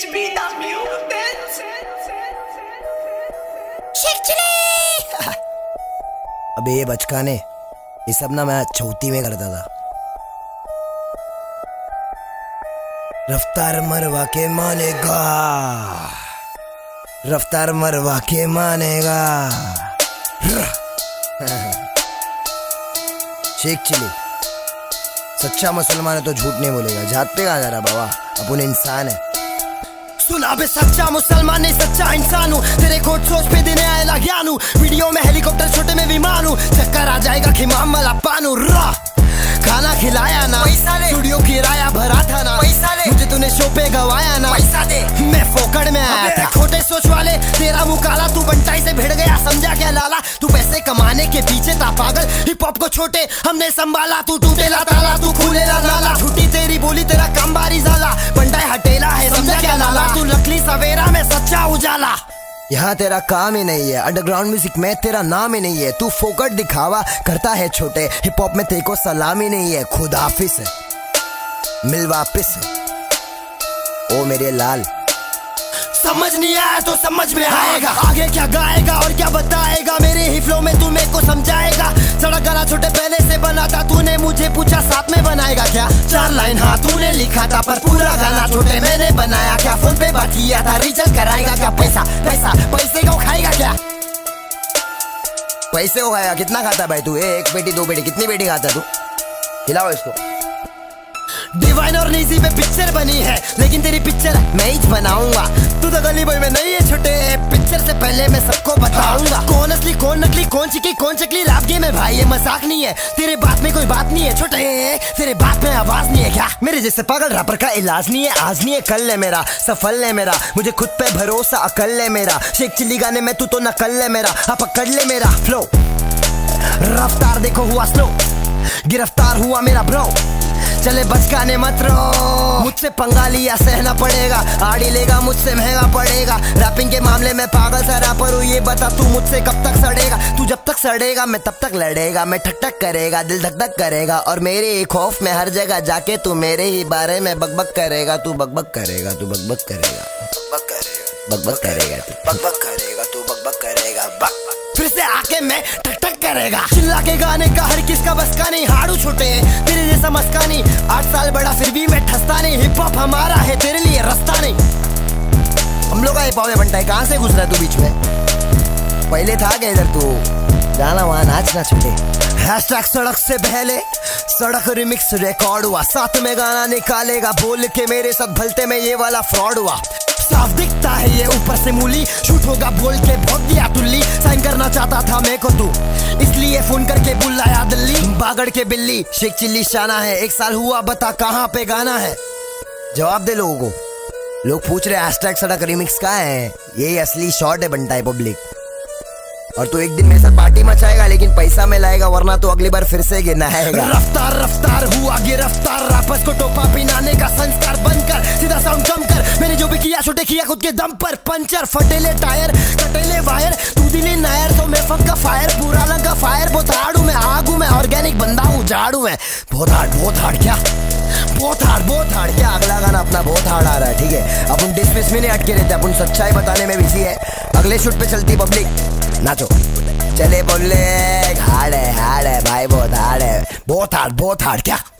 be the mutant. अबे ये बचकाने, ये सब ना मैं चौथी में करता था। रफ्तार मरवा के मानेगा, रफ्तार मरवा के मानेगा। शेख चिली सच्चा मुसलमान है तो झूठ नहीं बोलेगा। जात पे कहाँ जा रहा बाबा, अपन इंसान है। सुना बे सच्चा मुसलमान नहीं सच्चा इंसान हूँ। तेरे कोट सोच पे देने आएगा ज्ञान हूँ। वीडियो में हेलीकॉप्टर छोटे में विमान हूँ। चक्कर आ जाएगा खिमाम मला पानू रा। खाना खिलाया ना पैसा दे, स्टूडियो किराया भरा था ना पैसा दे, मुझे तूने शो पे गवाया ना पैसा दे। मैं फोकड़ में आया था। छोटे सोच वाले तेरा मुँह काला, तू बंटाई से भिड़ गया समझा क्या लाला। तू पैसे कमाने के पीछे था पागल, हिप हॉप को छोटे हमने संभाला। तू टूटेला ताला, तू खुलेला नाला। झूठी तेरी बोली तेरा काम बारी जाला, बंटाई हटेला है समझा क्या लाला। तू नकली सवेरा में सच्चा उजाला। यहाँ तेरा काम ही नहीं है, अंडरग्राउंड म्यूजिक में तेरा नाम ही नहीं है। तू फोकट दिखावा करता है छोटे, हिप हॉप में तेरे को सलाम ही नहीं है। खुद हाफिज है, मिल वापिस है ओ मेरे लाल। समझ नहीं आया तो समझ में आएगा, आगे क्या गाएगा और क्या बताएगा। मेरे ही फ्लो में तू मेरे को समझाएगा। सड़क गाना छोटे पहले से बना था, तूने मुझे पूछा साथ में बनाएगा क्या। 4 लाइन हाँ तूने लिखा था, पर पूरा गाना छोटे मैंने बनाया क्या। फोन पे बात किया था, रिचार्ज कराएगा क्या। पैसा पैसा पैसे को खाएगा क्या। पैसे को खाएगा। कितना खाता भाई तू? 1 पेटी 2 पेटी कितनी पेटी खाता तू? खिलाओ इसको। डिवाइन और नीजी पे पिक्चर बनी है, लेकिन तेरी पिक्चर मैं ही बनाऊंगा। तू तो गली बॉय में नहीं है छोटे, पिक्चर से पहले मैं सबको बताऊंगा। कौन असली कौन नकली, कौन चिकी कौन चकली। रैप गेम है भाई ये मजाक नहीं है। तेरे बात में कोई बात नहीं है छोटे, तेरे बात में आवाज नहीं है क्या। मेरे जैसे पागल रैपर का इलाज नहीं है, आज नहीं है कल है मेरा, सफल है मेरा। मुझे खुद पे भरोसा अकल है मेरा। शेख चिल्ली गाने में तू तो नकल है मेरा। हाँ पकड़ ले मेरा फ्लो, रफ्तार देखो हुआ स्लो, गिरफ्तार हुआ मेरा ब्रो। चले बचकाने मत रो, मुझसे पंगा लिया सहना पड़ेगा। आड़ी लेगा मुझसे महंगा पड़ेगा। रैपिंग के मामले में पागल सा रैपर हूँ, ये बता तू मुझसे कब तक सड़ेगा। तू जब तक सड़ेगा मैं तब तक लड़ेगा। मैं ठक ठक करेगा, दिल धक धक करेगा। और मेरे खौफ में हर जगह जाके तू मेरे ही बारे में बकबक करेगा। तू बकबक करेगा, तू बकबक करेगा, बकबक करेगा, बकबक करेगा, तू बकबक करेगा, तू बकबक करेगा। बक फिर से आके मैं ठक ठक करेगा। चिल्ला के गाने का हर किसका बस का नहीं। हाड़ू छोटे तेरे जैसा मस्का नहीं। 8 साल बड़ा फिर भी मैं ठसता नहीं। हिप हॉप हमारा है, तेरे लिए रास्ता नहीं। हम लोग का हिप हॉप है बंटाई, कहाँ से गुजरा तू बीच में? पहले था क्या इधर तू? जाना वहाँ नाचना छोटे। हैशटैग सड़क से पहले सड़क रिमिक्स रिकॉर्ड हुआ। साथ में गाना निकालेगा बोल के मेरे साथ भलते में ये वाला फ्रॉड हुआ। साफ दिखता है ये ऊपर से मूली, शूट होगा बोल के भोग दिया तुल्ली। साइन करना चाहता था मेरे को तू, इसलिए फोन करके बुलाया दिल्ली। बागड़ के बिल्ली शेख चिल्ली शाना है। 1 साल हुआ बता कहाँ पे गाना है। जवाब दे लोगों को। लोग पूछ रहे हैशटैग सड़क रिमिक्स का है। यही असली शॉट है बंटाई पब्लिक। और तू एक दिन मेरे साथ पार्टी मचाएगा, लेकिन पैसा में लाएगा, वरना तो अगली बार फिर से गिनाएगा। रफ्तार रफ्तार हुआ गिरफ्तार, रैपर्स को टोपा पिनाने का संस्कार बंद कर। सीधा साउंड कम कर, मैंने जो भी किया छोटे किया खुद के दम पर। पंचर फटेले टायर कटेले वायर, तू दिली नायर तो मैं फक का फायर। पूरा लंका फायर बहुत हार्ड हूँ मैं, आग हूँ मैं, ऑर्गेनिक बंदा हूँ, झाड़ू मैं। बहुत हार्ड क्या, बहुत हार्ड क्या। अगला गाना अपना बहुत हार्ड आ रहा है, ठीक है। अपन डिस्मिस में नहीं अटके रहते, अपन सच्चाई बताने में बिजी है। अगले शूट पे चलती पब्लिक, नाचो चले बोले। हार्ड है भाई, बहुत हार्ड है, बहुत हार्ड क्या।